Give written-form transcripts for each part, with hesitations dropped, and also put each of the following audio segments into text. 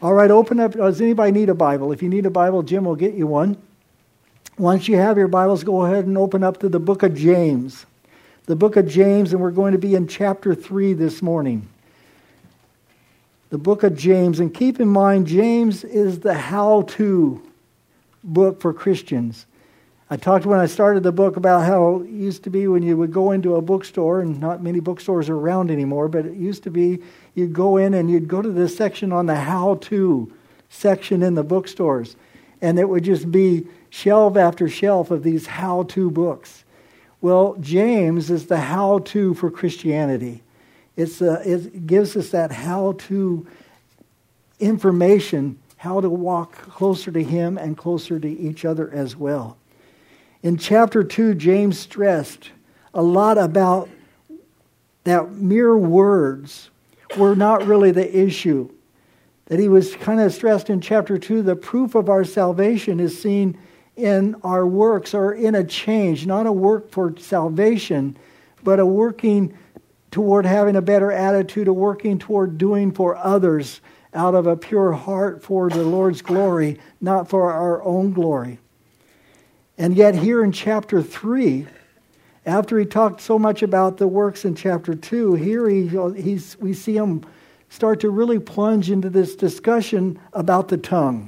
All right, open up. Does anybody need a Bible? If you need a Bible, Jim will get you one. Once you have your Bibles, go ahead and open up to the book of James. The book of James, and we're going to be in chapter 3 this morning. The book of James, and keep in mind, James is the how-to book for Christians. I talked when I started the book about how it used to be when you would go into a bookstore, and not many bookstores are around anymore, but it used to be you'd go in and you'd go to this section on the how-to section in the bookstores, and it would just be shelf after shelf of these how-to books. James is the how-to for Christianity. It gives us that how-to information, how to walk closer to Him and closer to each other as well. In chapter 2, James stressed a lot about that mere words were not really the issue. That he was kind of stressed in chapter 2, the proof of our salvation is seen in our works or in a change, not a work for salvation, but a working toward having a better attitude, a working toward doing for others out of a pure heart for the Lord's glory, not for our own glory. And yet here in chapter 3, after he talked so much about the works in chapter 2, here we see him start to really plunge into this discussion about the tongue.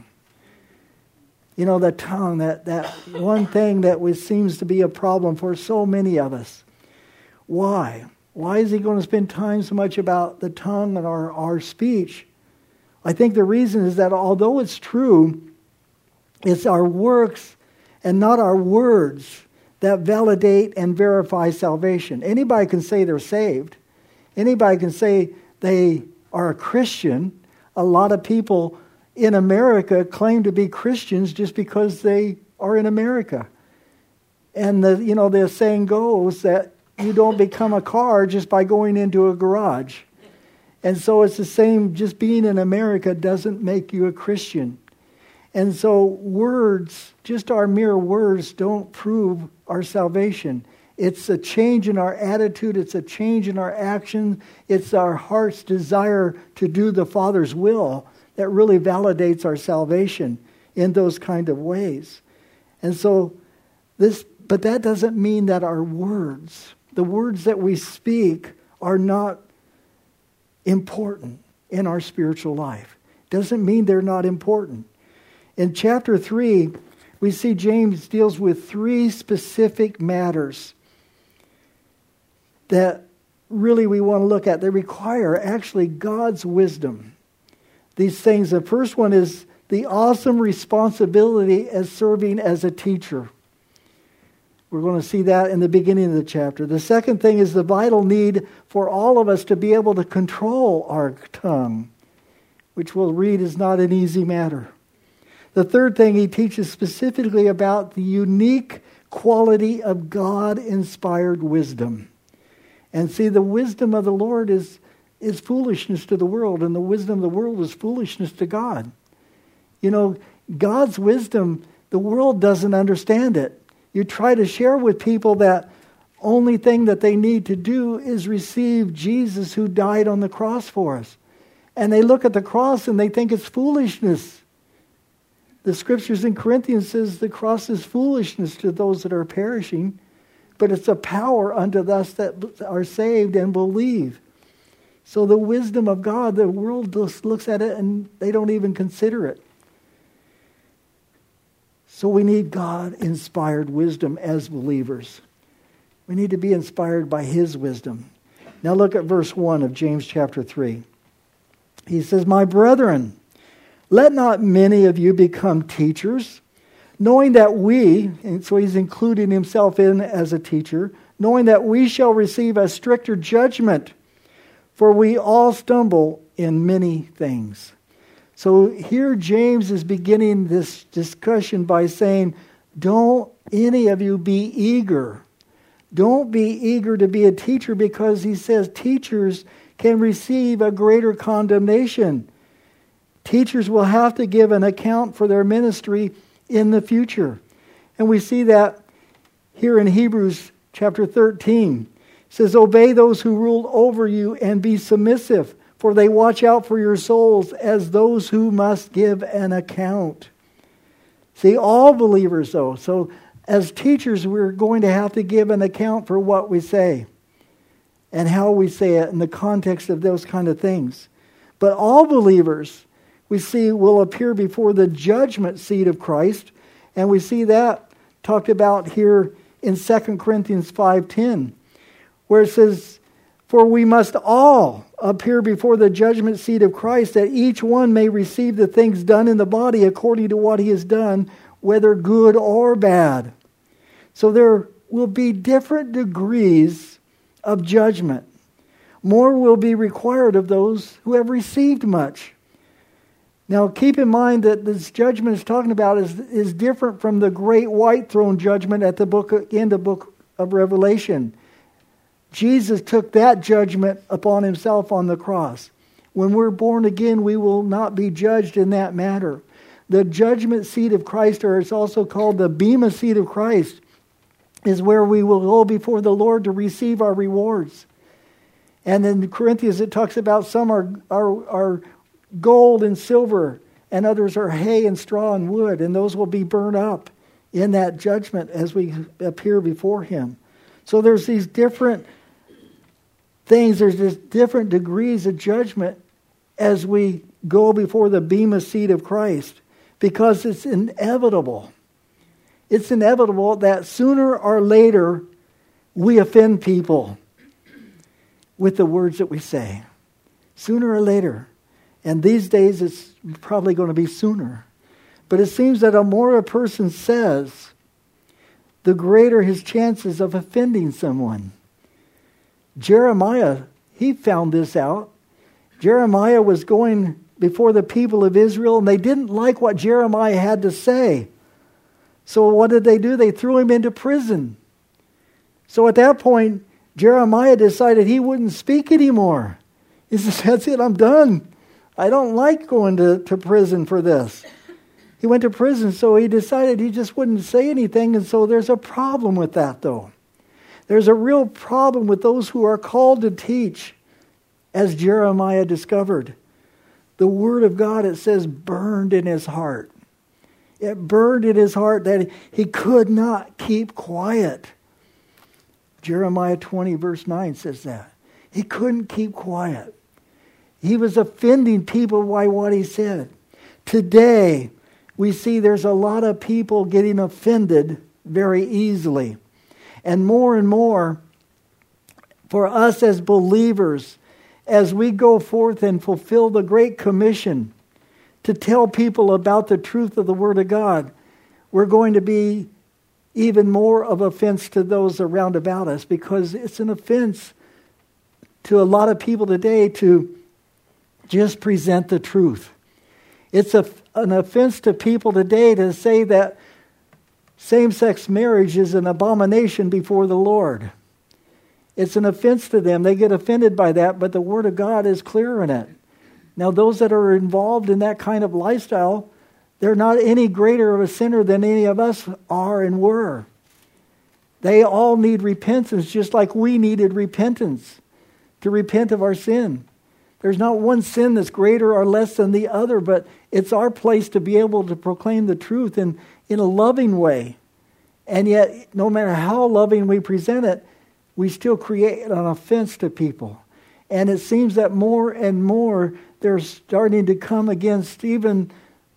You know, the tongue, that one thing that seems to be a problem for so many of us. Why? Why is he going to spend time so much about the tongue and our speech? I think the reason is that although it's true, it's our works and not our words that validate and verify salvation. Anybody can say they're saved. Anybody can say they are a Christian. A lot of people in America claim to be Christians just because they are in America. And the saying goes that you don't become a car just by going into a garage. And so it's the same, just being in America doesn't make you a Christian. And so words, just our mere words, don't prove our salvation. It's a change in our attitude. It's a change in our action. It's our heart's desire to do the Father's will that really validates our salvation in those kind of ways. And so but that doesn't mean that our words, the words that we speak, are not important in our spiritual life. Doesn't mean they're not important. In chapter 3, we see James deals with 3 specific matters that really we want to look at. They require actually God's wisdom. These things, the first one is the awesome responsibility as serving as a teacher. We're going to see that in the beginning of the chapter. The second thing is the vital need for all of us to be able to control our tongue, which we'll read is not an easy matter. The third thing, he teaches specifically about the unique quality of God-inspired wisdom. And see, the wisdom of the Lord is foolishness to the world, and the wisdom of the world is foolishness to God. You know, God's wisdom, the world doesn't understand it. You try to share with people that only thing that they need to do is receive Jesus who died on the cross for us. And they look at the cross and they think it's foolishness. The scriptures in Corinthians says the cross is foolishness to those that are perishing, but it's a power unto us that are saved and believe. So the wisdom of God, the world just looks at it and they don't even consider it. So we need God-inspired wisdom as believers. We need to be inspired by His wisdom. Now look at verse 1 of James chapter 3. He says, "My brethren, let not many of you become teachers, knowing that we," and so he's including himself in as a teacher, "knowing that we shall receive a stricter judgment, for we all stumble in many things." So here James is beginning this discussion by saying, don't any of you be eager. Don't be eager to be a teacher, because he says teachers can receive a greater condemnation. Teachers will have to give an account for their ministry in the future. And we see that here in Hebrews chapter 13. It says, "Obey those who rule over you and be submissive, for they watch out for your souls as those who must give an account. See, all believers though. So as teachers, we're going to have to give an account for what we say and how we say it in the context of those kind of things. But all believers, we see, will appear before the judgment seat of Christ. And we see that talked about here in 2 Corinthians 5:10, where it says, for we must all appear before the judgment seat of Christ, that each one may receive the things done in the body according to what he has done, whether good or bad. So there will be different degrees of judgment. More will be required of those who have received much. Now keep in mind that this judgment is talking about is different from the great white throne judgment at the end of book of Revelation. Jesus took that judgment upon himself on the cross. When we're born again, we will not be judged in that matter. The judgment seat of Christ, or it's also called the bema seat of Christ, is where we will go before the Lord to receive our rewards. And in Corinthians it talks about some are gold and silver, and others are hay and straw and wood, and those will be burned up in that judgment as we appear before him. So there's these different things, there's just different degrees of judgment as we go before the bema seat of Christ, because it's inevitable. It's inevitable that sooner or later we offend people with the words that we say. Sooner or later. And these days it's probably going to be sooner. But it seems that the more a person says, the greater his chances of offending someone. Jeremiah, he found this out. Jeremiah was going before the people of Israel, and they didn't like what Jeremiah had to say. So what did they do? They threw him into prison. So at that point, Jeremiah decided he wouldn't speak anymore. He says, that's it, I'm done. I don't like going to prison for this. He went to prison, so he decided he just wouldn't say anything, and so there's a problem with that, though. There's a real problem with those who are called to teach, as Jeremiah discovered. The Word of God, it says, burned in his heart. It burned in his heart that he could not keep quiet. Jeremiah 20 verse 9 says that. He couldn't keep quiet. He was offending people by what he said. Today, we see there's a lot of people getting offended very easily. And more, for us as believers, as we go forth and fulfill the Great Commission to tell people about the truth of the Word of God, we're going to be even more of offense to those around about us, because it's an offense to a lot of people today to just present the truth. It's an offense to people today to say that same-sex marriage is an abomination before the Lord. It's an offense to them. They get offended by that, but the Word of God is clear in it. Now, those that are involved in that kind of lifestyle, they're not any greater of a sinner than any of us are and were. They all need repentance, just like we needed repentance, to repent of our sin. There's not one sin that's greater or less than the other, but it's our place to be able to proclaim the truth in a loving way. And yet, no matter how loving we present it, we still create an offense to people. And it seems that more and more they're starting to come against even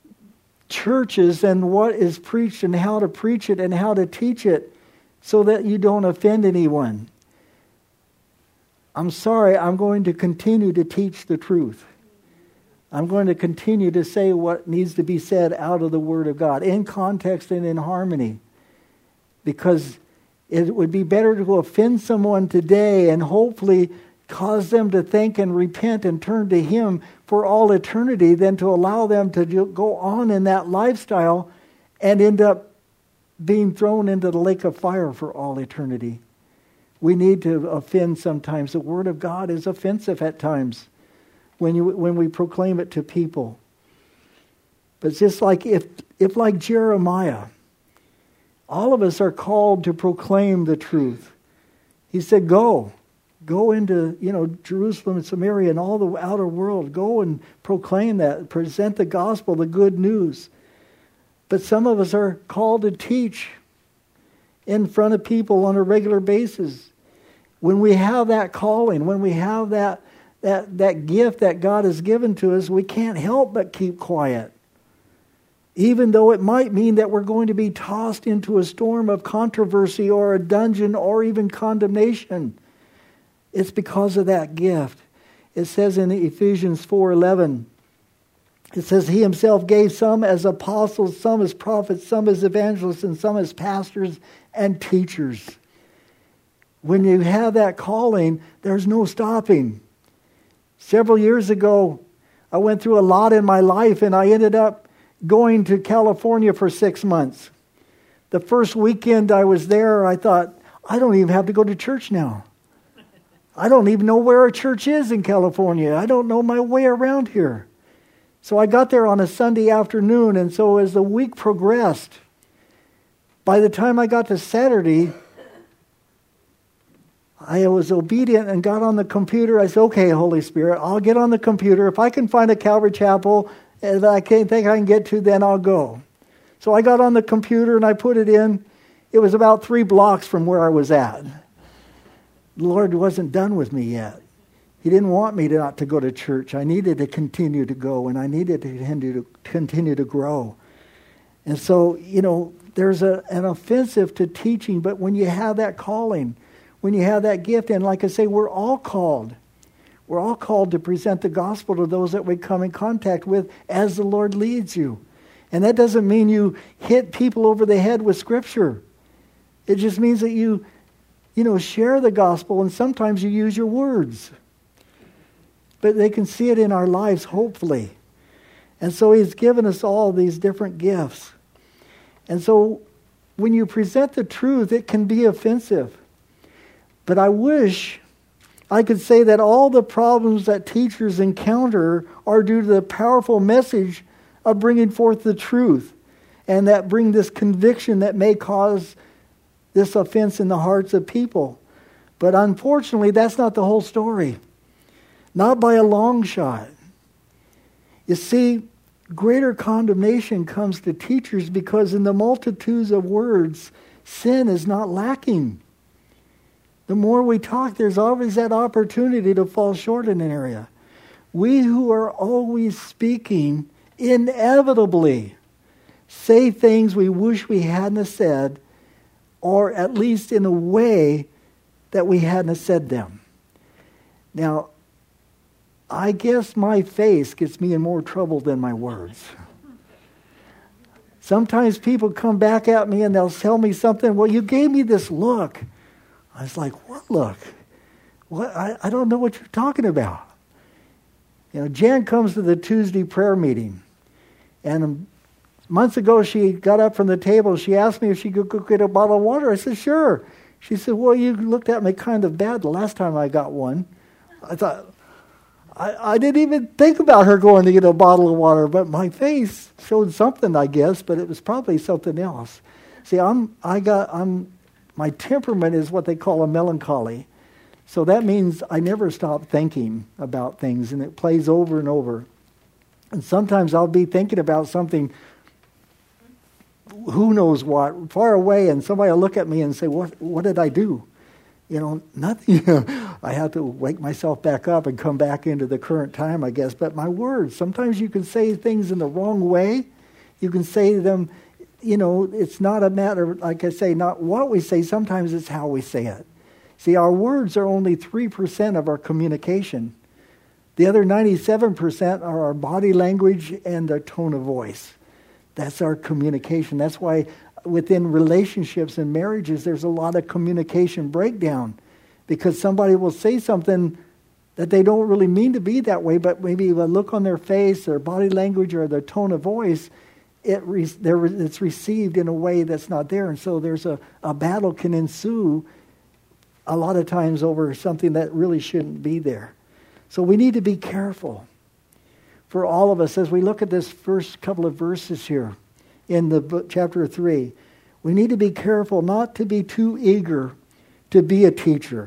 churches and what is preached and how to preach it and how to teach it so that you don't offend anyone. I'm sorry, I'm going to continue to teach the truth. I'm going to continue to say what needs to be said out of the Word of God, in context and in harmony. Because it would be better to offend someone today and hopefully cause them to think and repent and turn to Him for all eternity than to allow them to go on in that lifestyle and end up being thrown into the lake of fire for all eternity. We need to offend sometimes. The Word of God is offensive at times when we proclaim it to people. But it's just like if like Jeremiah, all of us are called to proclaim the truth. He said, go. Go into, Jerusalem and Samaria and all the outer world. Go and proclaim that. Present the gospel, the good news. But some of us are called to teach in front of people on a regular basis. When we have that calling, when we have that gift that God has given to us, we can't help but keep quiet. Even though it might mean that we're going to be tossed into a storm of controversy or a dungeon or even condemnation. It's because of that gift. It says in Ephesians 4:11, it says, He Himself gave some as apostles, some as prophets, some as evangelists, and some as pastors and teachers. When you have that calling, there's no stopping. Several years ago, I went through a lot in my life, and I ended up going to California for 6 months. The first weekend I was there, I thought, I don't even have to go to church now. I don't even know where a church is in California. I don't know my way around here. So I got there on a Sunday afternoon, and so as the week progressed, by the time I got to Saturday, I was obedient and got on the computer. I said, okay, Holy Spirit, I'll get on the computer. If I can find a Calvary Chapel that I can't think I can get to, then I'll go. So I got on the computer and I put it in. It was about 3 blocks from where I was at. The Lord wasn't done with me yet. He didn't want me not to go to church. I needed to continue to go, and I needed to continue to grow. And so, there's an offensive to teaching, but when you have that calling, when you have that gift, and like I say, we're all called. We're all called to present the gospel to those that we come in contact with as the Lord leads you. And that doesn't mean you hit people over the head with Scripture. It just means that you share the gospel, and sometimes you use your words. But they can see it in our lives, hopefully. And so He's given us all these different gifts. And so when you present the truth, it can be offensive. But I wish I could say that all the problems that teachers encounter are due to the powerful message of bringing forth the truth, and that bring this conviction that may cause this offense in the hearts of people. But unfortunately, that's not the whole story. Not by a long shot. You see, greater condemnation comes to teachers because in the multitudes of words, sin is not lacking. The more we talk, there's always that opportunity to fall short in an area. We who are always speaking inevitably say things we wish we hadn't said, or at least in a way that we hadn't said them. Now, I guess my face gets me in more trouble than my words. Sometimes people come back at me and they'll tell me something, well, you gave me this look. I was like, what look? What? I don't know what you're talking about. Jan comes to the Tuesday prayer meeting. And months ago, she got up from the table. She asked me if she could go get a bottle of water. I said, sure. She said, well, you looked at me kind of bad the last time I got one. I thought, I didn't even think about her going to get a bottle of water, but my face showed something, I guess, but it was probably something else. See, my temperament is what they call a melancholy. So that means I never stop thinking about things, and it plays over and over. And sometimes I'll be thinking about something, who knows what, far away, and somebody will look at me and say, what did I do? Nothing. I have to wake myself back up and come back into the current time, I guess. But my words, sometimes you can say things in the wrong way. You can say them, it's not a matter, like I say, not what we say. Sometimes it's how we say it. See, our words are only 3% of our communication. The other 97% are our body language and our tone of voice. That's our communication. That's why within relationships and marriages, there's a lot of communication breakdown, because somebody will say something that they don't really mean to be that way, but maybe a look on their face, their body language, or their tone of voice, it's received in a way that's not there. And so there's a battle can ensue a lot of times over something that really shouldn't be there. So we need to be careful for all of us as we look at this first couple of verses here in the book, chapter 3. We need to be careful not to be too eager to be a teacher,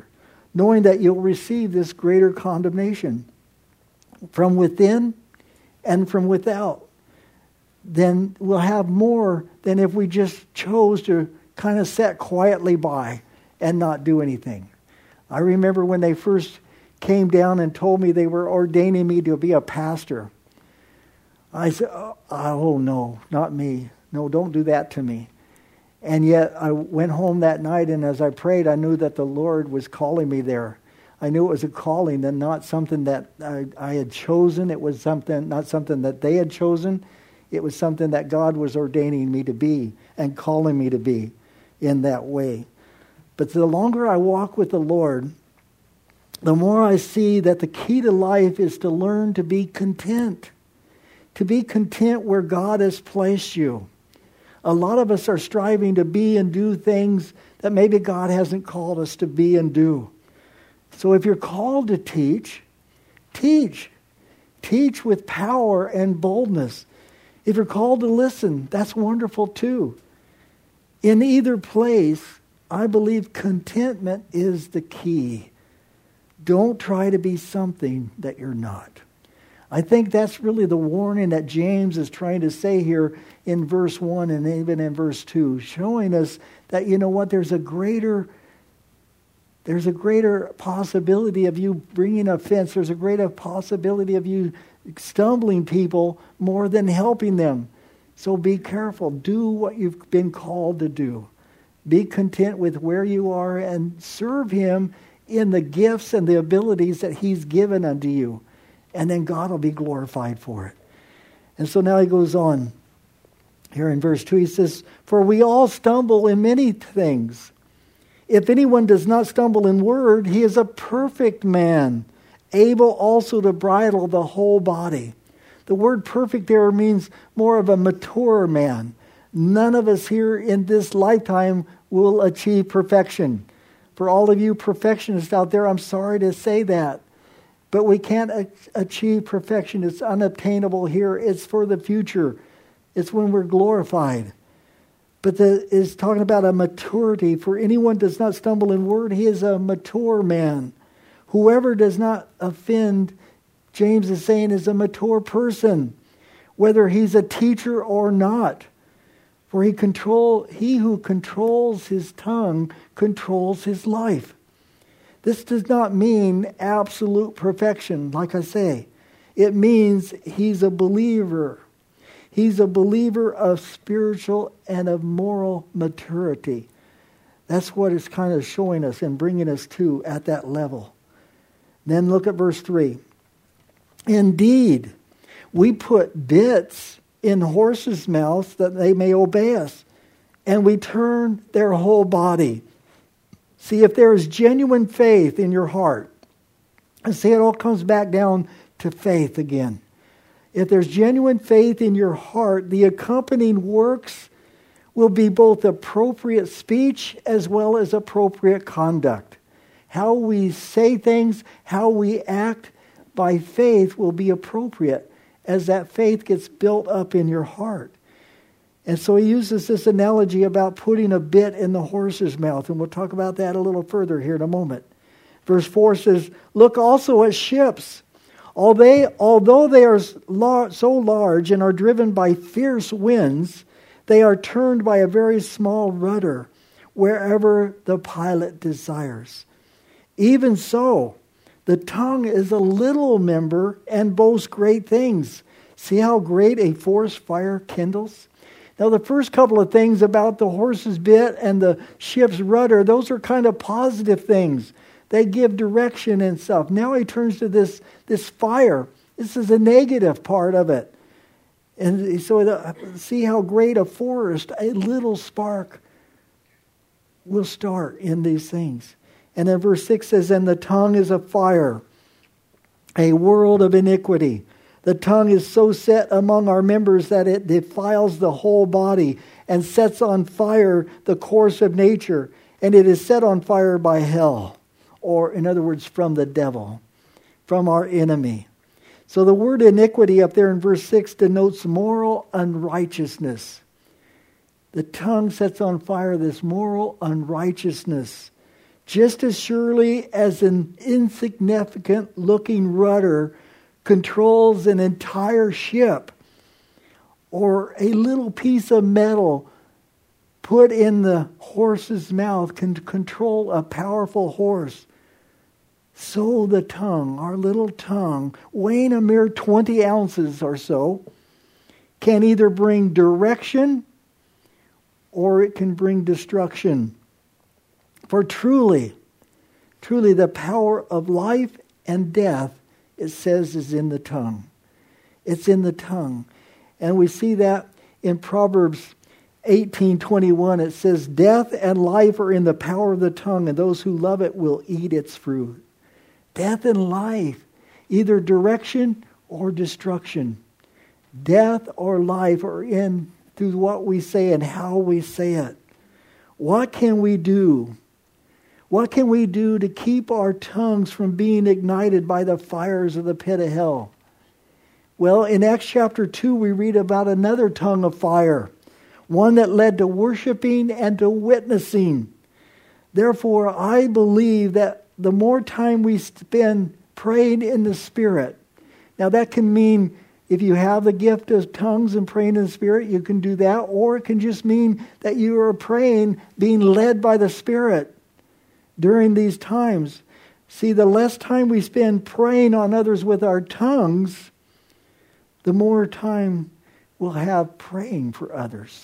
knowing that you'll receive this greater condemnation from within and from without. Then we'll have more than if we just chose to kind of sit quietly by and not do anything. I remember when they first came down and told me they were ordaining me to be a pastor. I said, oh no, not me. No, don't do that to me. And yet I went home that night, and as I prayed, I knew that the Lord was calling me there. I knew it was a calling and not something that I had chosen. It was not something that they had chosen. It was something that God was ordaining me to be and calling me to be in that way. But the longer I walk with the Lord, the more I see that the key to life is to learn to be content. To be content where God has placed you. A lot of us are striving to be and do things that maybe God hasn't called us to be and do. So if you're called to teach, teach. Teach with power and boldness. If you're called to listen, that's wonderful too. In either place, I believe contentment is the key. Don't try to be something that you're not. I think that's really the warning that James is trying to say here in verse 1 and even in verse 2, showing us that, you know what, there's a greater possibility of you bringing offense. There's a greater possibility of you stumbling people more than helping them. So be careful. Do what you've been called to do. Be content with where you are and serve Him in the gifts and the abilities that He's given unto you. And then God will be glorified for it. And so now he goes on. Here in verse 2 he says, "For we all stumble in many things. If anyone does not stumble in word, he is a perfect man, able also to bridle the whole body." The word perfect there means more of a mature man. None of us here in this lifetime will achieve perfection. For all of you perfectionists out there, I'm sorry to say that. But we can't achieve perfection. It's unobtainable here. It's for the future. It's when we're glorified. But it's talking about a maturity. For anyone does not stumble in word, he is a mature man. Whoever does not offend, James is saying, is a mature person, whether he's a teacher or not. For he who controls his tongue controls his life. This does not mean absolute perfection, like I say. It means he's a believer. He's a believer of spiritual and of moral maturity. That's what it's kind of showing us and bringing us to at that level. Then look at verse 3. "Indeed, we put bits in horses' mouths that they may obey us, and we turn their whole body." See, if there is genuine faith in your heart, and see, it all comes back down to faith again. If there's genuine faith in your heart, the accompanying works will be both appropriate speech as well as appropriate conduct. How we say things, how we act by faith will be appropriate as that faith gets built up in your heart. And so he uses this analogy about putting a bit in the horse's mouth. And we'll talk about that a little further here in a moment. Verse 4 says, "Look also at ships. Although they are so large and are driven by fierce winds, they are turned by a very small rudder wherever the pilot desires. Even so, the tongue is a little member and boasts great things. See how great a forest fire kindles?" Now, the first couple of things about the horse's bit and the ship's rudder, those are kind of positive things. They give direction and stuff. Now he turns to this fire. This is a negative part of it. And so see how great a forest, a little spark will start in these things. And then verse 6 says, "And the tongue is a fire, a world of iniquity. The tongue is so set among our members that it defiles the whole body and sets on fire the course of nature. And it is set on fire by hell." Or, in other words, from the devil, from our enemy. So the word iniquity up there in verse 6 denotes moral unrighteousness. The tongue sets on fire this moral unrighteousness. just as surely as an insignificant looking rudder controls an entire ship, or a little piece of metal put in the horse's mouth can control a powerful horse, so the tongue, our little tongue, weighing a mere 20 ounces or so, can either bring direction or it can bring destruction. For truly the power of life and death, it says, is in the tongue. It's in the tongue. And we see that in Proverbs 18:21. It says, death and life are in the power of the tongue, and those who love it will eat its fruit. Death and life, either direction or destruction. Death or life are in through what we say and how we say it. What can we do? What can we do to keep our tongues from being ignited by the fires of the pit of hell? Well, in Acts chapter 2, we read about another tongue of fire, one that led to worshiping and to witnessing. Therefore, I believe that the more time we spend praying in the Spirit, now that can mean if you have the gift of tongues and praying in the Spirit, you can do that, or it can just mean that you are praying, being led by the Spirit during these times. See, the less time we spend praying on others with our tongues, the more time we'll have praying for others.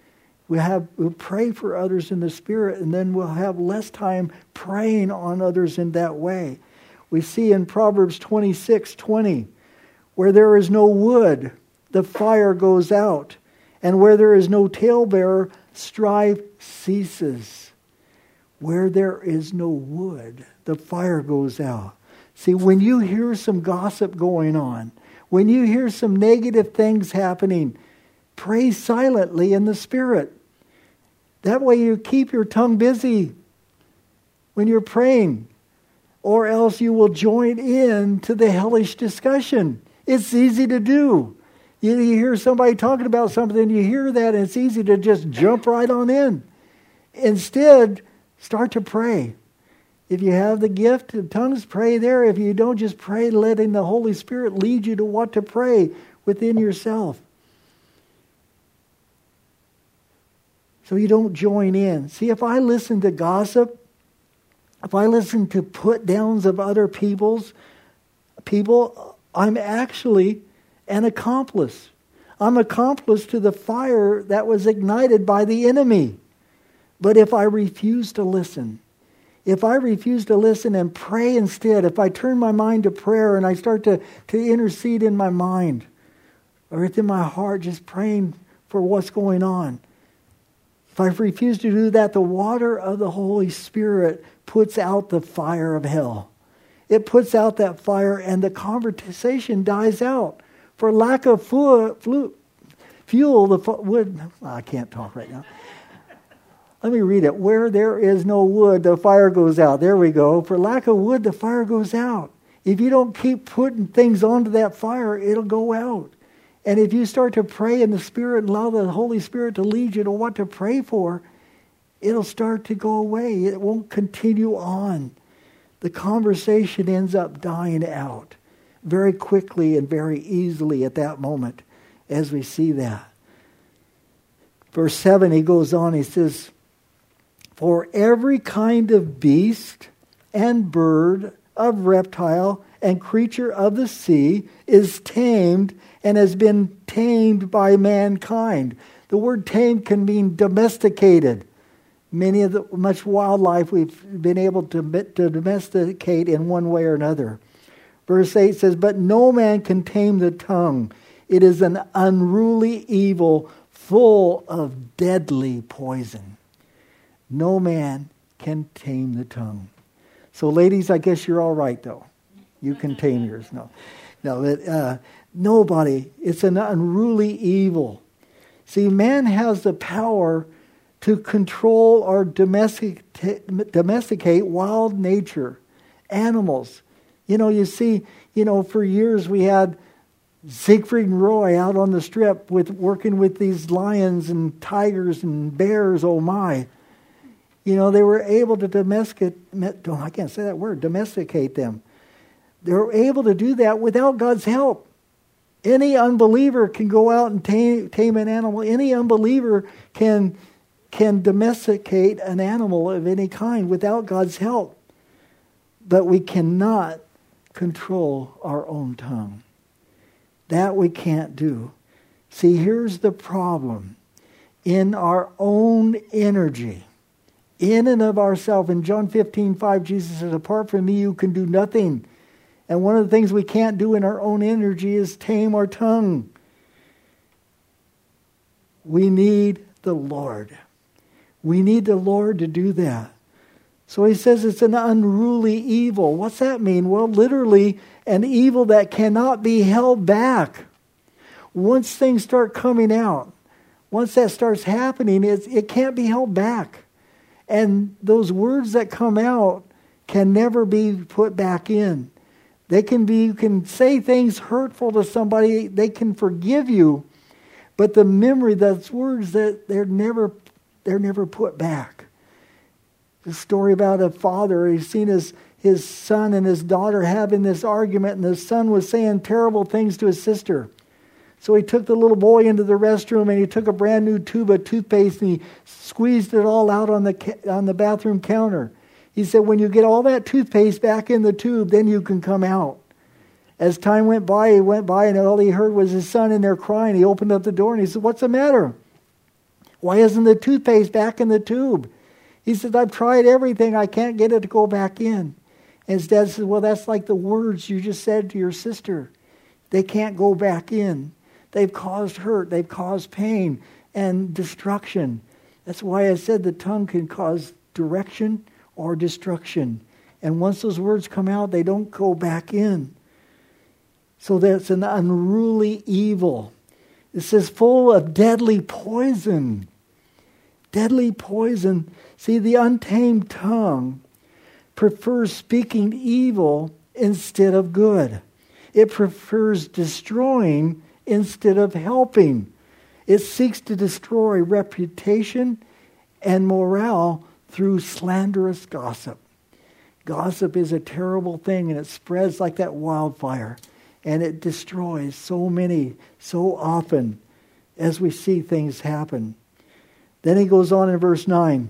We'll pray for others in the Spirit, and then we'll have less time praying on others in that way. We see in Proverbs 26:20, where there is no wood, the fire goes out, and where there is no talebearer, strife ceases. Where there is no wood, the fire goes out. See, when you hear some gossip going on, when you hear some negative things happening, pray silently in the Spirit. That way you keep your tongue busy when you're praying, or else you will join in to the hellish discussion. It's easy to do. You hear somebody talking about something, you hear that, and it's easy to just jump right on in. Instead, start to pray. If you have the gift of tongues, pray there. If you don't, just pray, letting the Holy Spirit lead you to what to pray within yourself. So you don't join in. See, if I listen to gossip, if I listen to put downs of other people, I'm actually an accomplice. I'm accomplice to the fire that was ignited by the enemy. But if I refuse to listen, and pray instead, if I turn my mind to prayer and I start to intercede in my mind or within my heart, just praying for what's going on, if I refuse to do that, the water of the Holy Spirit puts out the fire of hell. It puts out that fire and the conversation dies out. For lack of fuel, the wood... I can't talk right now. Let me read it. Where there is no wood, the fire goes out. There we go. For lack of wood, the fire goes out. If you don't keep putting things onto that fire, it'll go out. And if you start to pray in the Spirit and allow the Holy Spirit to lead you to what to pray for, it'll start to go away. It won't continue on. The conversation ends up dying out very quickly and very easily at that moment as we see that. Verse 7, he goes on, he says, for every kind of beast and bird, of reptile and creature of the sea is tamed and has been tamed by mankind. The word tamed can mean domesticated. Much wildlife we've been able to domesticate in one way or another. Verse 8 says, but no man can tame the tongue. It is an unruly evil full of deadly poison. No man can tame the tongue. So ladies, I guess you're all right though. You can tame yours. Nobody. It's an unruly evil. See, man has the power to control or domesticate wild nature, animals. You see, for years we had Siegfried and Roy out on the strip working with these lions and tigers and bears, oh my. They were able to domesticate them. They were able to do that without God's help. Any unbeliever can go out and tame an animal. Any unbeliever can domesticate an animal of any kind without God's help. But we cannot control our own tongue. That we can't do. See, here's the problem. In our own energy, in and of ourselves, in John 15:5, Jesus says, apart from me, you can do nothing. And one of the things we can't do in our own energy is tame our tongue. We need the Lord. We need the Lord to do that. So he says it's an unruly evil. What's that mean? Well, literally, an evil that cannot be held back. Once things start coming out, once that starts happening, it can't be held back. And those words that come out can never be put back in. You can say things hurtful to somebody, they can forgive you, but the memory, those words, that they're never put back. The story about a father, he's seen his son and his daughter having this argument, and the son was saying terrible things to his sister. So he took the little boy into the restroom, and he took a brand new tube of toothpaste, and he squeezed it all out on the bathroom counter. He said, when you get all that toothpaste back in the tube, then you can come out. As time went by, and all he heard was his son in there crying. He opened up the door, and he said, what's the matter? Why isn't the toothpaste back in the tube? He said, I've tried everything. I can't get it to go back in. And his dad said, well, that's like the words you just said to your sister. They can't go back in. They've caused hurt. They've caused pain and destruction. That's why I said the tongue can cause direction or destruction. And once those words come out, they don't go back in. So that's an unruly evil. It says full of deadly poison. Deadly poison. See, the untamed tongue prefers speaking evil instead of good. It prefers destroying instead of helping. It seeks to destroy reputation and morale through slanderous gossip. Gossip is a terrible thing, and it spreads like that wildfire. And it destroys so many, so often, as we see things happen. Then he goes on in verse 9.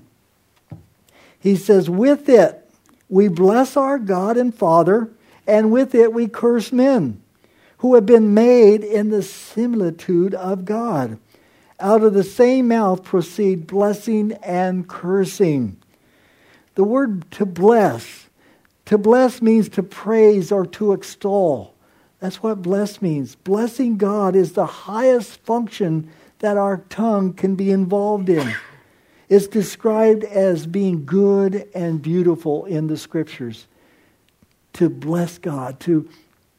He says, with it we bless our God and Father, and with it we curse men, who have been made in the similitude of God. Out of the same mouth proceed blessing and cursing. The word to bless means to praise or to extol. That's what bless means. Blessing God is the highest function that our tongue can be involved in. It's described as being good and beautiful in the Scriptures. To bless God, to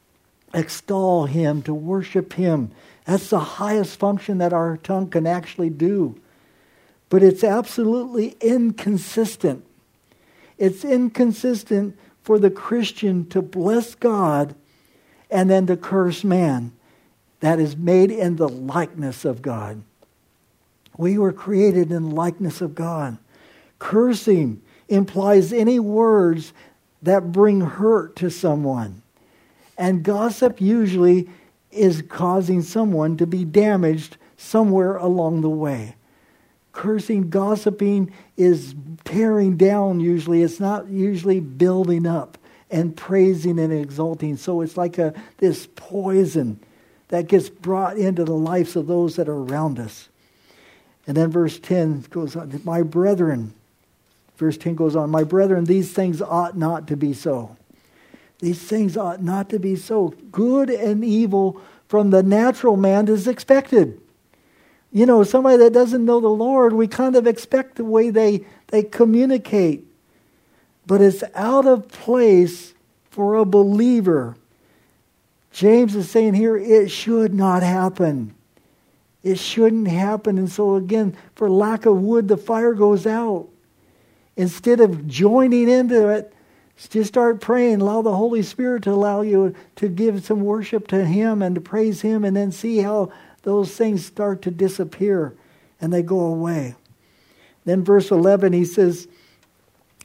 extol Him, to worship Him. That's the highest function that our tongue can actually do. But it's absolutely inconsistent. It's inconsistent for the Christian to bless God and then to curse man that is made in the likeness of God. We were created in the likeness of God. Cursing implies any words that bring hurt to someone. And gossip usually is causing someone to be damaged somewhere along the way. Cursing, gossiping is tearing down usually. It's not usually building up and praising and exalting. So it's like this poison that gets brought into the lives of those that are around us. And then verse 10 goes on, my brethren, verse 10 goes on, my brethren, these things ought not to be so. These things ought not to be so. Good and evil from the natural man is expected. Somebody that doesn't know the Lord, we kind of expect the way they communicate. But it's out of place for a believer. James is saying here, it should not happen. It shouldn't happen. And so again, for lack of wood, the fire goes out. Instead of joining into it, just start praying. Allow the Holy Spirit to allow you to give some worship to Him and to praise Him, and then see how those things start to disappear and they go away. Then verse 11, he says,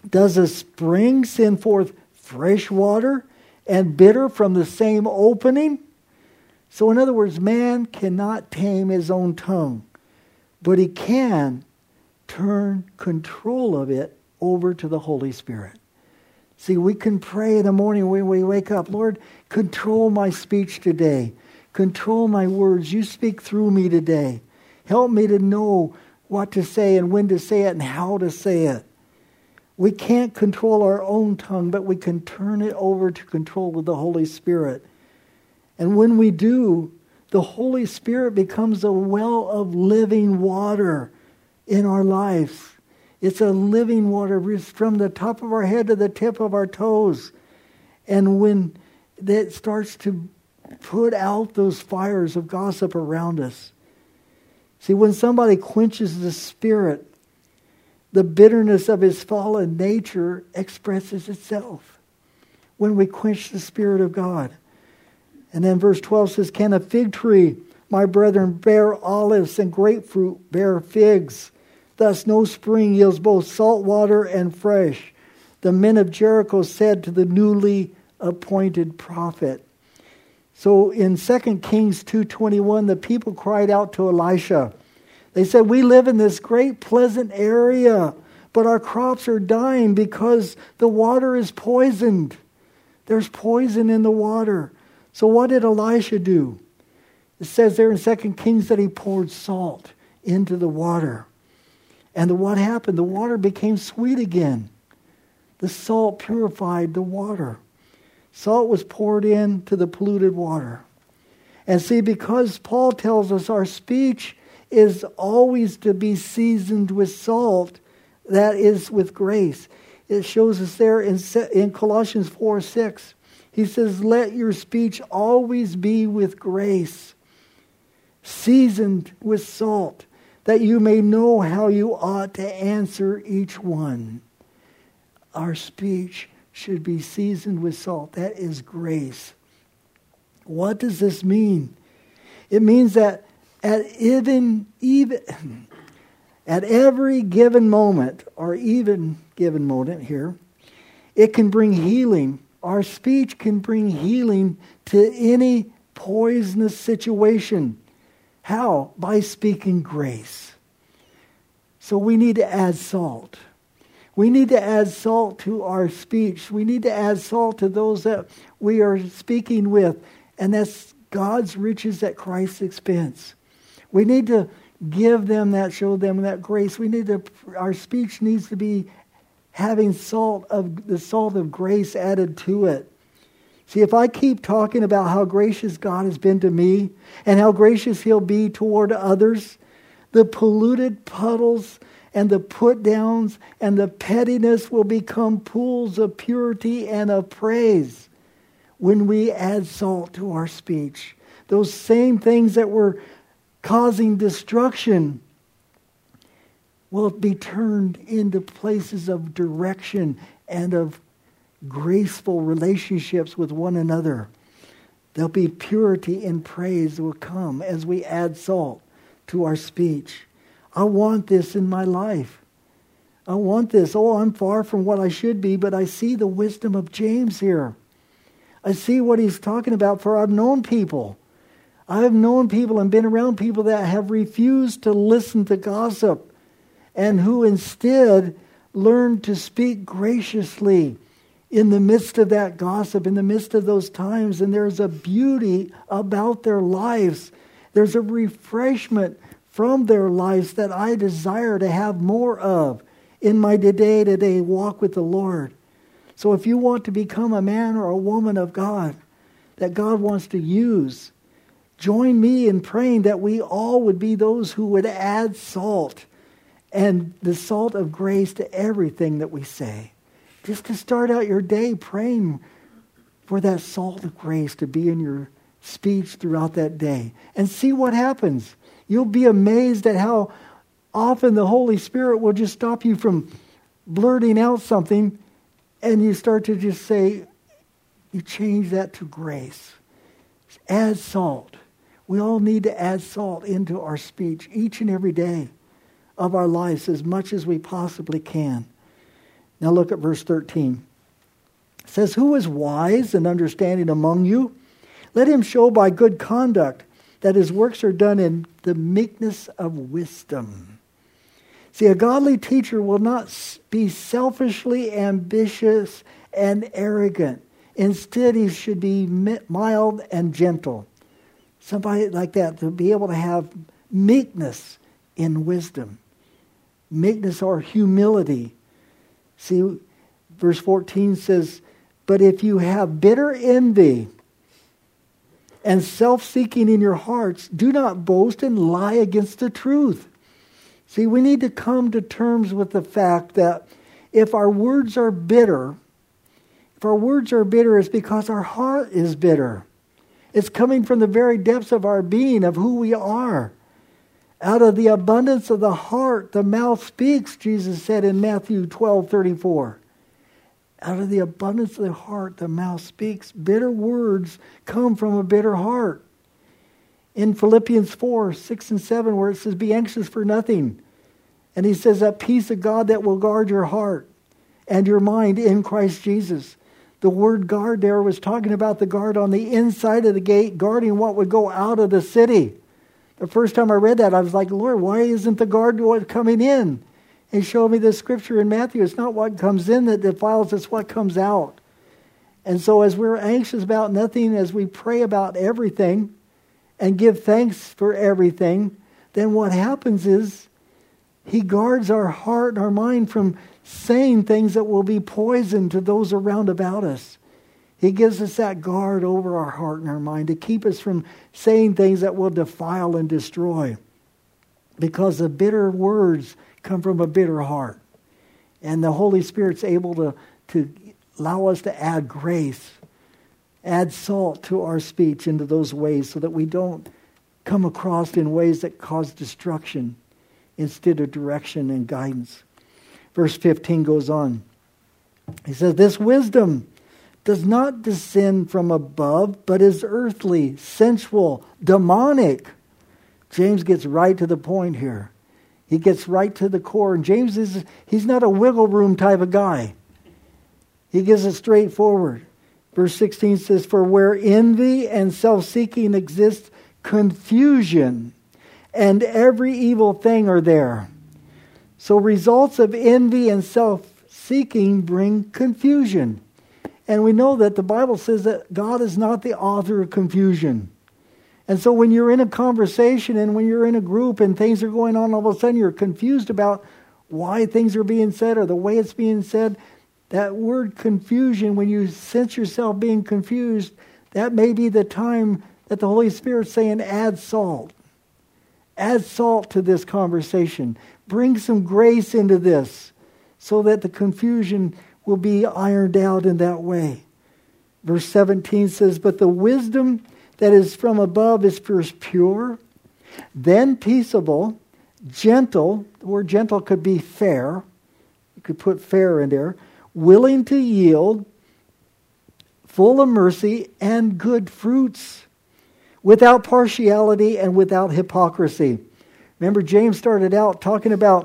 Does a spring send forth fresh water and bitter from the same opening? So in other words, man cannot tame his own tongue, but he can turn control of it over to the Holy Spirit. See, we can pray in the morning when we wake up, Lord, control my speech today. Control my words. You speak through me today. Help me to know what to say and when to say it and how to say it. We can't control our own tongue, but we can turn it over to control of the Holy Spirit. And when we do, the Holy Spirit becomes a well of living water in our lives. It's a living water from the top of our head to the tip of our toes. And when that starts to put out those fires of gossip around us. See, when somebody quenches the Spirit, the bitterness of his fallen nature expresses itself when we quench the Spirit of God. And then verse 12 says, can a fig tree, my brethren, bear olives, and grapefruit bear figs? Thus no spring yields both salt water and fresh. The men of Jericho said to the newly appointed prophet. So in 2 Kings 2:21, the people cried out to Elisha. They said, we live in this great pleasant area, but our crops are dying because the water is poisoned. There's poison in the water. So what did Elisha do? It says there in 2 Kings that he poured salt into the water. And what happened? The water became sweet again. The salt purified the water. Salt was poured into the polluted water. And see, because Paul tells us our speech is always to be seasoned with salt, that is with grace. It shows us there in Colossians 4:6. He says, let your speech always be with grace, seasoned with salt, that you may know how you ought to answer each one. Our speech should be seasoned with salt. That is grace. What does this mean? It means that at every given moment, or even given moment here, it can bring healing. Our speech can bring healing to any poisonous situation. How? By speaking grace. So we need to add salt. We need to add salt to our speech. We need to add salt to those that we are speaking with. And that's God's riches at Christ's expense. We need to give them that, show them that grace. Our speech needs to be having the salt of grace added to it. See, if I keep talking about how gracious God has been to me and how gracious He'll be toward others, the polluted puddles and the put-downs and the pettiness will become pools of purity and of praise when we add salt to our speech. Those same things that were causing destruction will be turned into places of direction and of graceful relationships with one another. There'll be purity and praise that will come as we add salt to our speech. I want this in my life. I want this. Oh, I'm far from what I should be, but I see the wisdom of James here. I see what he's talking about, for I've known people. I've known people and been around people that have refused to listen to gossip and who instead learned to speak graciously in the midst of that gossip, in the midst of those times. And there's a beauty about their lives. There's a refreshment from their lives that I desire to have more of in my day-to-day walk with the Lord. So if you want to become a man or a woman of God that God wants to use, join me in praying that we all would be those who would add salt and the salt of grace to everything that we say. Just to start out your day praying for that salt of grace to be in your speech throughout that day. And see what happens. You'll be amazed at how often the Holy Spirit will just stop you from blurting out something, and you start to just say, you change that to grace. Add salt. We all need to add salt into our speech each and every day of our lives as much as we possibly can. Now look at verse 13. It says, "Who is wise and understanding among you? Let him show by good conduct that his works are done in the meekness of wisdom." See, a godly teacher will not be selfishly ambitious and arrogant. Instead, he should be mild and gentle. Somebody like that, to be able to have meekness in wisdom. Meekness or humility. See, verse 14 says, "But if you have bitter envy and self-seeking in your hearts, do not boast and lie against the truth." See, we need to come to terms with the fact that if our words are bitter, it's because our heart is bitter. It's coming from the very depths of our being, of who we are. Out of the abundance of the heart, the mouth speaks, Jesus said in Matthew 12:34. Out of the abundance of the heart, the mouth speaks. Bitter words come from a bitter heart. In Philippians 4:6-7, where it says, "Be anxious for nothing." And he says, "That peace of God that will guard your heart and your mind in Christ Jesus." The word guard there was talking about the guard on the inside of the gate, guarding what would go out of the city. The first time I read that, I was like, "Lord, why isn't the guard what's coming in?" He showed me the scripture in Matthew. It's not what comes in that defiles, it's what comes out. And so as we're anxious about nothing, as we pray about everything and give thanks for everything, then what happens is He guards our heart and our mind from saying things that will be poison to those around about us. He gives us that guard over our heart and our mind to keep us from saying things that will defile and destroy. Because the bitter words come from a bitter heart. And the Holy Spirit's able to allow us to add grace, add salt to our speech into those ways so that we don't come across in ways that cause destruction instead of direction and guidance. Verse 15 goes on. He says, "This wisdom does not descend from above, but is earthly, sensual, demonic." James gets right to the point here. He gets right to the core. And James he's not a wiggle room type of guy. He gives it straightforward. Verse 16 says, "For where envy and self-seeking exist, confusion and every evil thing are there." So results of envy and self-seeking bring confusion. And we know that the Bible says that God is not the author of confusion. And so when you're in a conversation and when you're in a group and things are going on, all of a sudden you're confused about why things are being said or the way it's being said. That word confusion, when you sense yourself being confused, that may be the time that the Holy Spirit's saying, add salt. Add salt to this conversation. Bring some grace into this so that the confusion will be ironed out in that way. Verse 17 says, "But the wisdom that is from above is first pure, then peaceable, gentle." The word gentle could be fair. You could put fair in there. "Willing to yield, full of mercy and good fruits, without partiality and without hypocrisy." Remember, James started out talking about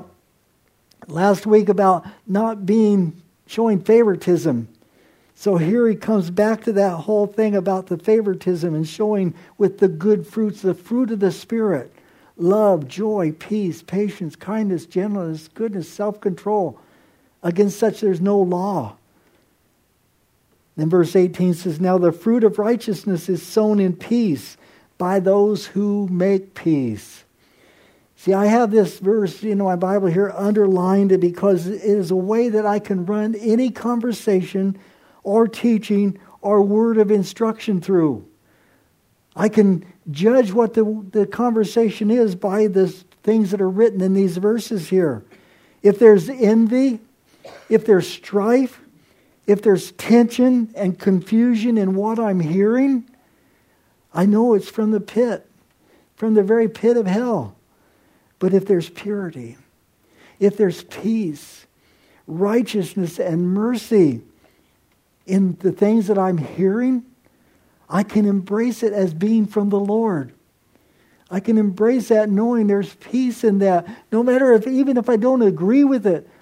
last week about not showing favoritism. So here he comes back to that whole thing about the favoritism and showing with the good fruits, the fruit of the Spirit: love, joy, peace, patience, kindness, gentleness, goodness, self-control. Against such there's no law. Then verse 18 says, "Now the fruit of righteousness is sown in peace by those who make peace." See, I have this verse in my Bible here underlined because it is a way that I can run any conversation or teaching or word of instruction through. I can judge what the conversation is by the things that are written in these verses here. If there's envy, if there's strife, if there's tension and confusion in what I'm hearing, I know it's from the pit, from the very pit of hell. But if there's purity, if there's peace, righteousness, and mercy in the things that I'm hearing, I can embrace it as being from the Lord. I can embrace that knowing there's peace in that. No matter even if I don't agree with it,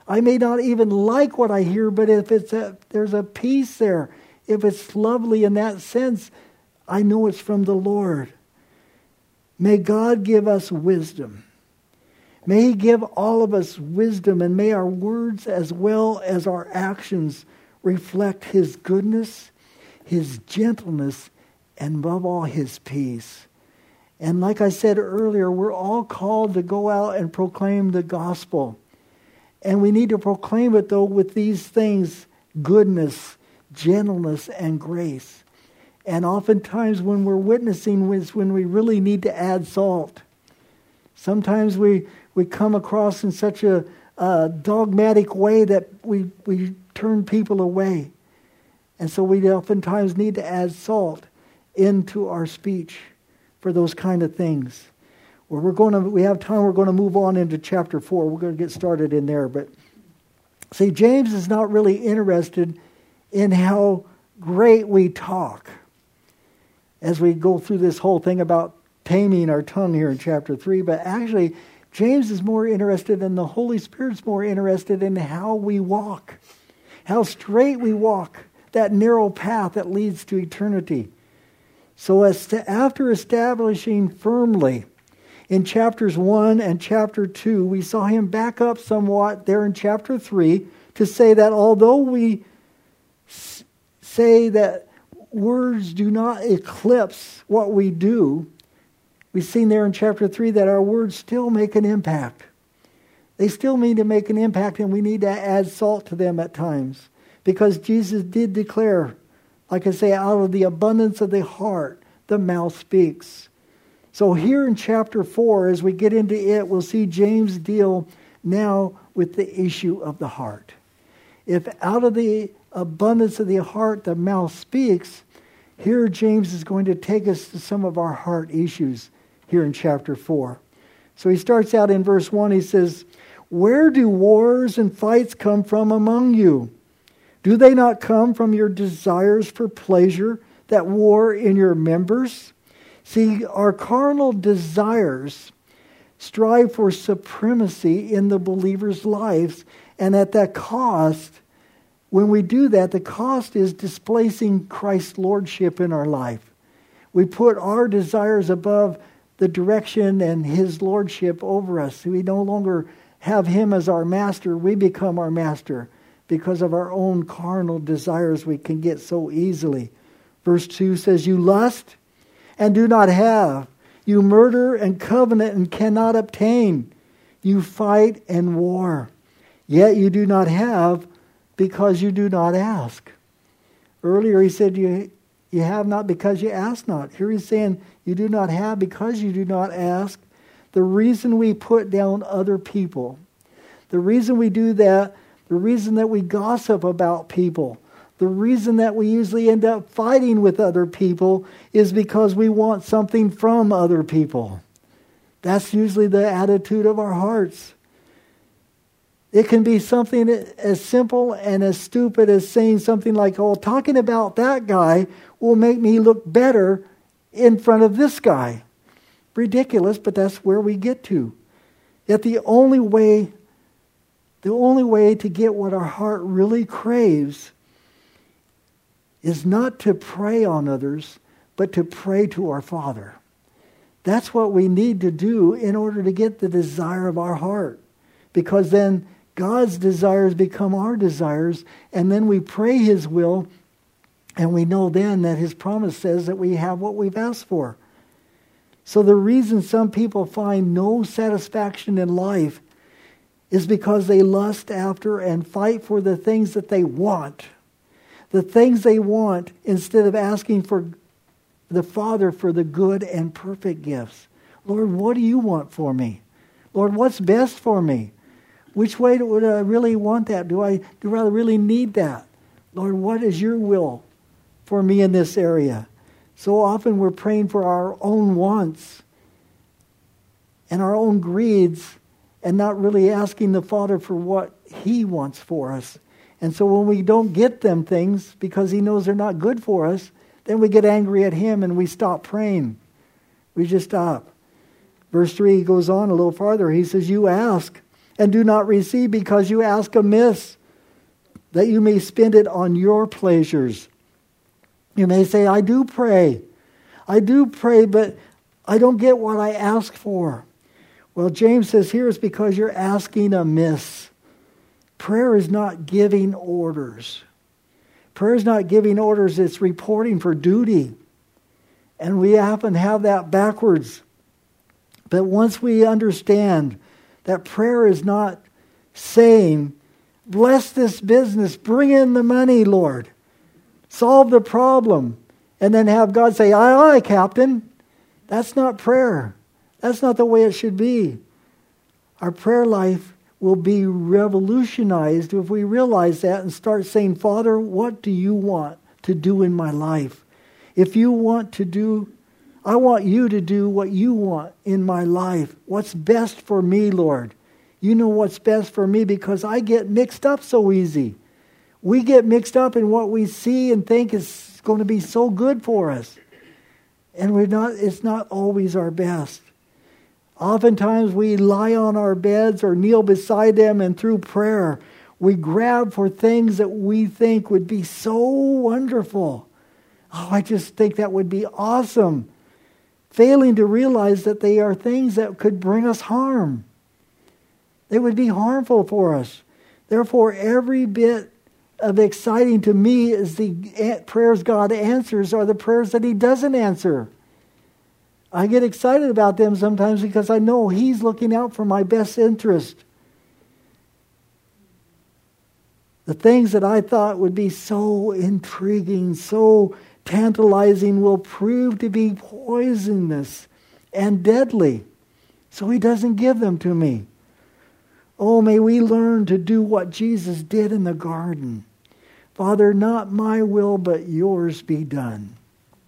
I may not even like what I hear, but if there's a peace there, if it's lovely in that sense, I know it's from the Lord. May God give us wisdom. May He give all of us wisdom, and may our words as well as our actions reflect His goodness, His gentleness, and above all, His peace. And like I said earlier, we're all called to go out and proclaim the gospel. And we need to proclaim it, though, with these things: goodness, gentleness, and grace. And oftentimes when we're witnessing is when we really need to add salt. Sometimes we come across in such a dogmatic way that we turn people away. And so we oftentimes need to add salt into our speech for those kind of things. Well, we have time, we're going to move on into chapter 4. We're going to get started in there. But see, James is not really interested in how great we talk as we go through this whole thing about taming our tongue here in chapter 3. But actually, James is more interested, and the Holy Spirit's more interested in how we walk, how straight we walk, that narrow path that leads to eternity. So after establishing firmly in chapters 1 and chapter 2, we saw him back up somewhat there in chapter 3 to say that although we say that words do not eclipse what we do, we've seen there in chapter 3 that our words still make an impact. They still need to make an impact, and we need to add salt to them at times. Because Jesus did declare, like I say, out of the abundance of the heart, the mouth speaks. So here in chapter 4, as we get into it, we'll see James deal now with the issue of the heart. If out of the abundance of the heart the mouth speaks, here James is going to take us to some of our heart issues here in chapter 4. So he starts out in verse 1, he says, "Where do wars and fights come from among you? Do they not come from your desires for pleasure that war in your members?" See, our carnal desires strive for supremacy in the believer's lives, and at that cost, when we do that, the cost is displacing Christ's lordship in our life. We put our desires above the direction and His lordship over us. We no longer have Him as our master. We become our master because of our own carnal desires we can get so easily. Verse 2 says, "You lust and do not have. You murder and covenant and cannot obtain. You fight and war. Yet you do not have because you do not ask." Earlier he said you have not because you ask not. Here he's saying you do not have because you do not ask. The reason we put down other people, the reason we do that, the reason that we gossip about people, the reason that we usually end up fighting with other people is because we want something from other people. That's usually the attitude of our hearts. It can be something as simple and as stupid as saying something like, "Oh, talking about that guy will make me look better in front of this guy." Ridiculous, but that's where we get to. Yet the only way to get what our heart really craves is not to prey on others, but to pray to our Father. That's what we need to do in order to get the desire of our heart. Because then God's desires become our desires, and then we pray His will, and we know then that His promise says that we have what we've asked for. So the reason some people find no satisfaction in life is because they lust after and fight for the things that they want. The things they want, instead of asking for the Father for the good and perfect gifts. Lord, what do you want for me? Lord, what's best for me? Which way would I really want that? Do I really need that? Lord, what is your will for me in this area? So often we're praying for our own wants and our own greeds and not really asking the Father for what He wants for us. And so when we don't get them things because He knows they're not good for us, then we get angry at Him and we stop praying. We just stop. Verse 3 goes on a little farther. He says, "You ask, and do not receive because you ask amiss, that you may spend it on your pleasures. You may say, I do pray, but I don't get what I ask for. Well, James says here it's because you're asking amiss. Prayer is not giving orders. Prayer is not giving orders, it's reporting for duty. And we often have that backwards. But once we understand that prayer is not saying, bless this business, bring in the money, Lord, solve the problem, and then have God say, aye, aye, Captain. That's not prayer. That's not the way it should be. Our prayer life will be revolutionized if we realize that and start saying, Father, what do you want to do in my life? If you want to do, I want you to do what you want in my life. What's best for me, Lord? You know what's best for me because I get mixed up so easy. We get mixed up in what we see and think is going to be so good for us. And it's not always our best. Oftentimes we lie on our beds or kneel beside them, and through prayer we grab for things that we think would be so wonderful. Oh, I just think that would be awesome. Failing to realize that they are things that could bring us harm. They would be harmful for us. Therefore, every bit of exciting to me is the prayers God answers or the prayers that He doesn't answer. I get excited about them sometimes because I know He's looking out for my best interest. The things that I thought would be so intriguing, so tantalizing, will prove to be poisonous and deadly. So He doesn't give them to me. Oh, may we learn to do what Jesus did in the garden. Father, not my will, but yours be done.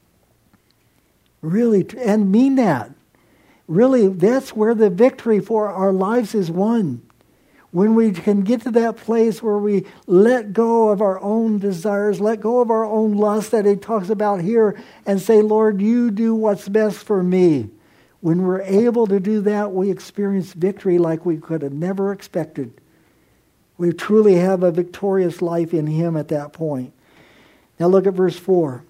Really, and mean that. Really, that's where the victory for our lives is won. When we can get to that place where we let go of our own desires, let go of our own lust that it talks about here, and say, Lord, you do what's best for me. When we're able to do that, we experience victory like we could have never expected. We truly have a victorious life in Him at that point. Now look at verse 4.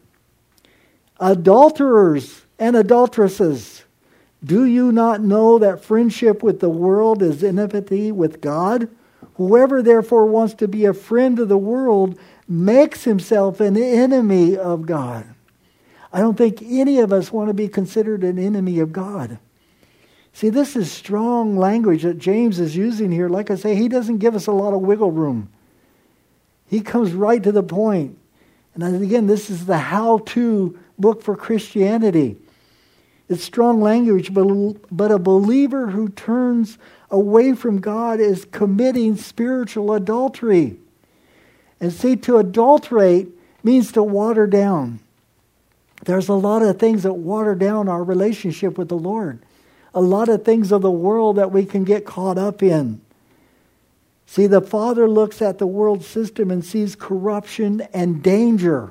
Adulterers and adulteresses, do you not know that friendship with the world is enmity with God? Whoever therefore wants to be a friend of the world makes himself an enemy of God. I don't think any of us want to be considered an enemy of God. See, this is strong language that James is using here. Like I say, he doesn't give us a lot of wiggle room. He comes right to the point. And again, this is the how-to book for Christianity. It's strong language, but a believer who turns away from God is committing spiritual adultery. And see, to adulterate means to water down. There's a lot of things that water down our relationship with the Lord. A lot of things of the world that we can get caught up in. See, the Father looks at the world system and sees corruption and danger.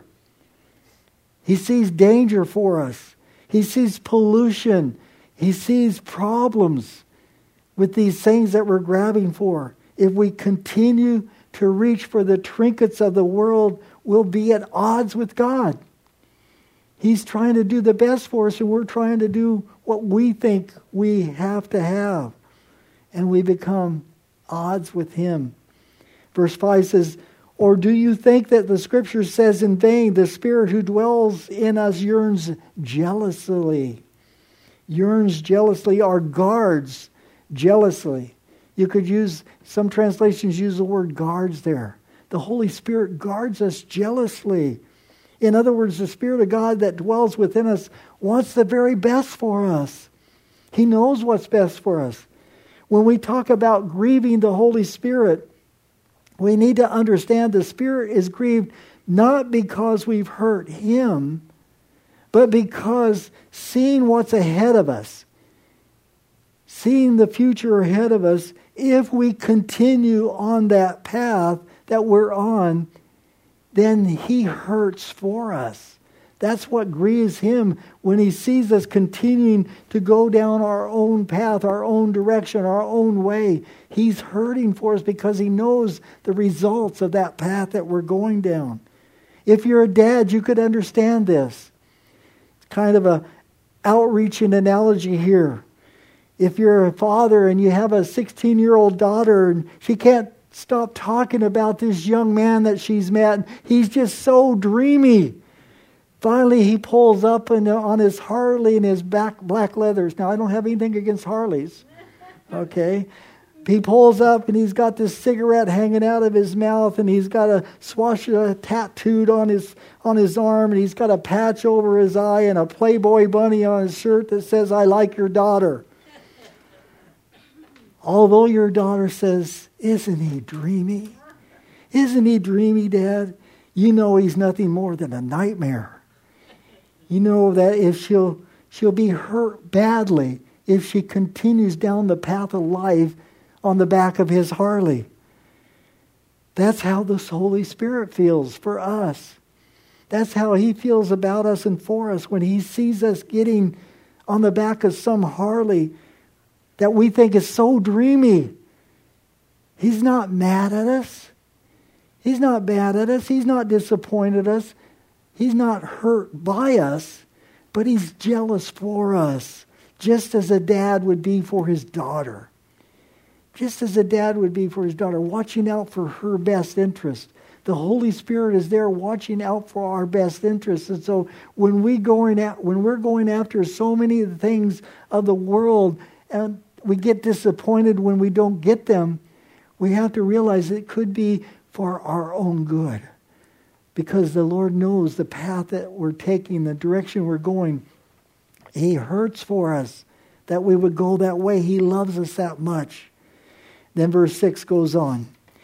He sees danger for us. He sees pollution. He sees problems with these things that we're grabbing for. If we continue to reach for the trinkets of the world, we'll be at odds with God. He's trying to do the best for us, and we're trying to do what we think we have to have. And we become odds with Him. Verse 5 says, or do you think that the Scripture says in vain, the Spirit who dwells in us yearns jealously? Yearns jealously, or guards jealously. You could use, some translations use the word guards there. The Holy Spirit guards us jealously. In other words, the Spirit of God that dwells within us wants the very best for us. He knows what's best for us. When we talk about grieving the Holy Spirit, we need to understand the Spirit is grieved not because we've hurt Him, but because seeing what's ahead of us, seeing the future ahead of us, if we continue on that path that we're on, then He hurts for us. That's what grieves him when he sees us continuing to go down our own path, our own direction, our own way. He's hurting for us because he knows the results of that path that we're going down. If you're a dad, you could understand this. It's kind of a outreaching analogy here. If you're a father and you have a 16-year-old daughter and she can't stop talking about this young man that she's met, he's just so dreamy. Finally, he pulls up on his Harley and his black leathers. Now, I don't have anything against Harleys, okay? He pulls up and he's got this cigarette hanging out of his mouth, and he's got a swastika tattooed on his arm, and he's got a patch over his eye and a Playboy bunny on his shirt that says, "I like your daughter." Although your daughter says, "Isn't he dreamy? Isn't he dreamy, Dad?" You know he's nothing more than a nightmare. You know that if she'll be hurt badly if she continues down the path of life on the back of his Harley. That's how the Holy Spirit feels for us. That's how he feels about us and for us when he sees us getting on the back of some Harley that we think is so dreamy. He's not mad at us. He's not bad at us. He's not disappointed us. He's not hurt by us, but he's jealous for us, just as a dad would be for his daughter. Just as a dad would be for his daughter, watching out for her best interest. The Holy Spirit is there watching out for our best interests. And so when we're going after so many of the things of the world, and we get disappointed when we don't get them, we have to realize it could be for our own good. Because the Lord knows the path that we're taking, the direction we're going. He hurts for us that we would go that way. He loves us that much. Then verse 6 goes on.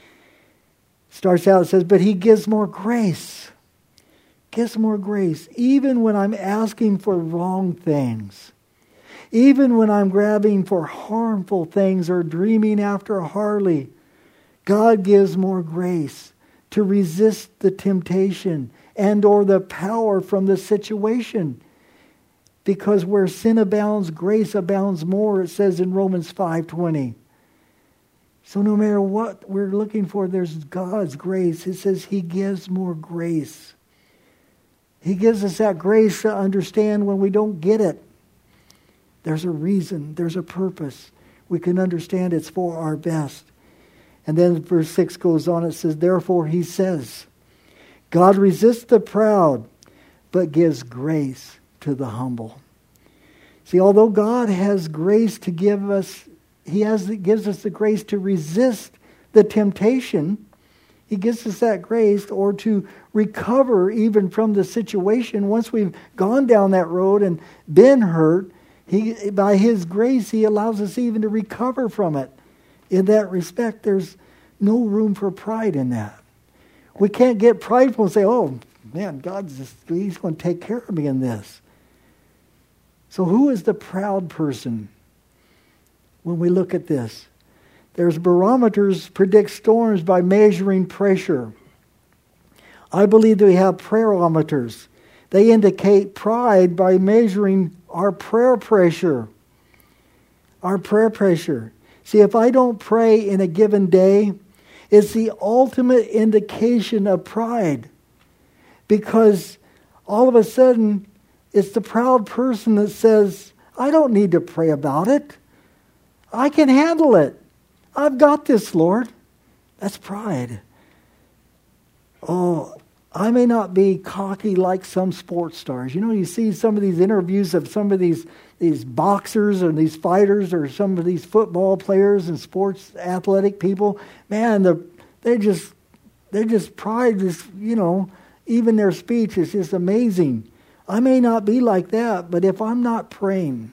Starts out, it says, but he gives more grace. Gives more grace. Even when I'm asking for wrong things. Even when I'm grabbing for harmful things or dreaming after a Harley. God gives more grace to resist the temptation and or the power from the situation. Because where sin abounds, grace abounds more, it says in Romans 5:20. So no matter what we're looking for, there's God's grace. It says he gives more grace. He gives us that grace to understand when we don't get it. There's a reason, there's a purpose. We can understand it's for our best. And then verse 6 goes on, it says, therefore he says, God resists the proud, but gives grace to the humble. See, although God has grace to give us, gives us the grace to resist the temptation. He gives us that grace, or to recover even from the situation. Once we've gone down that road and been hurt, by his grace, he allows us even to recover from it. In that respect, there's no room for pride in that. We can't get prideful and say, oh, man, he's going to take care of me in this. So who is the proud person when we look at this? There's barometers predict storms by measuring pressure. I believe that we have prayerometers. They indicate pride by measuring our prayer pressure. Our prayer pressure. See, if I don't pray in a given day, it's the ultimate indication of pride. Because all of a sudden, it's the proud person that says, I don't need to pray about it. I can handle it. I've got this, Lord. That's pride. Oh, I may not be cocky like some sports stars. You know, you see some of these interviews of some of these boxers and these fighters or some of these football players and sports athletic people. Man, they just pride is, even their speech is just amazing. I may not be like that, but if I'm not praying,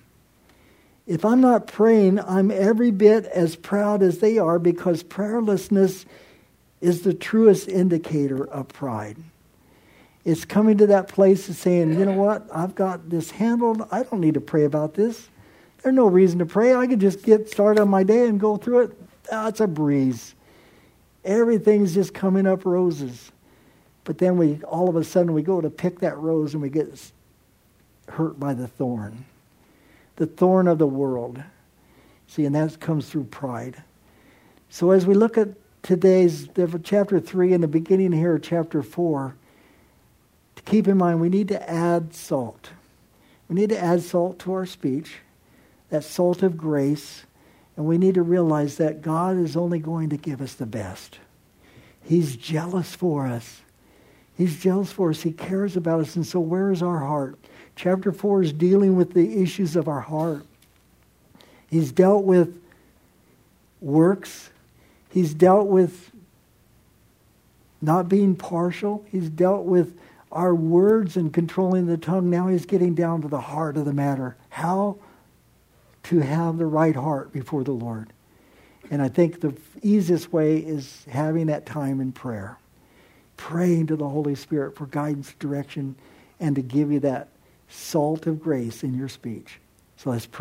I'm every bit as proud as they are, because prayerlessness is the truest indicator of pride. It's coming to that place of saying, you know what, I've got this handled. I don't need to pray about this. There's no reason to pray. I could just get started on my day and go through it. It's a breeze. Everything's just coming up roses. But then all of a sudden we go to pick that rose and we get hurt by the thorn of the world. See, and that comes through pride. So as we look at today's chapter 3 and the beginning here of chapter 4, to keep in mind we need to add salt. We need to add salt to our speech, that salt of grace, and we need to realize that God is only going to give us the best. He's jealous for us. He's jealous for us. He cares about us. And so where is our heart? Chapter 4 is dealing with the issues of our heart. He's dealt with works. He's dealt with not being partial. He's dealt with our words and controlling the tongue. Now he's getting down to the heart of the matter. How to have the right heart before the Lord. And I think the easiest way is having that time in prayer. Praying to the Holy Spirit for guidance, direction, and to give you that salt of grace in your speech. So let's pray.